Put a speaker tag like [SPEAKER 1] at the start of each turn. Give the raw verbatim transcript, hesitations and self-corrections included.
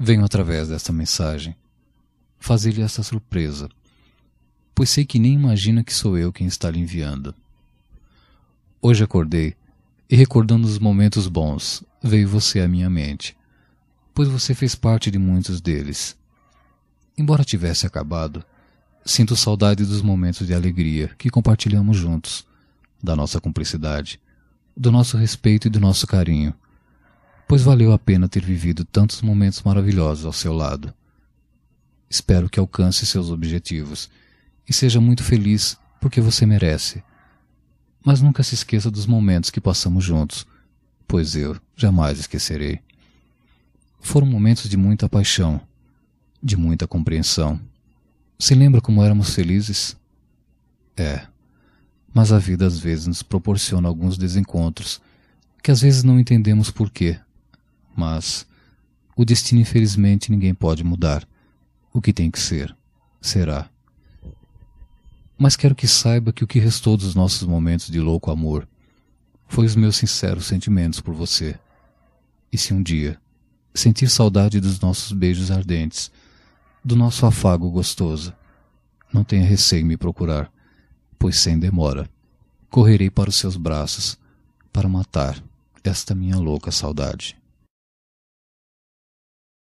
[SPEAKER 1] Venho através desta mensagem fazer-lhe esta surpresa, pois sei que nem imagina que sou eu quem está lhe enviando. Hoje acordei e, recordando os momentos bons, veio você à minha mente, pois você fez parte de muitos deles. Embora tivesse acabado, sinto saudade dos momentos de alegria que compartilhamos juntos, da nossa cumplicidade, do nosso respeito e do nosso carinho, pois valeu a pena ter vivido tantos momentos maravilhosos ao seu lado. Espero que alcance seus objetivos e seja muito feliz porque você merece. Mas nunca se esqueça dos momentos que passamos juntos, pois eu jamais esquecerei. Foram momentos de muita paixão, de muita compreensão. Se lembra como éramos felizes? É, mas a vida às vezes nos proporciona alguns desencontros, que às vezes não entendemos por quê. Mas o destino, infelizmente, ninguém pode mudar. O que tem que ser, será. Mas quero que saiba que o que restou dos nossos momentos de louco amor foi os meus sinceros sentimentos por você. E se um dia sentir saudade dos nossos beijos ardentes, do nosso afago gostoso, não tenha receio em me procurar, pois sem demora correrei para os seus braços para matar esta minha louca saudade.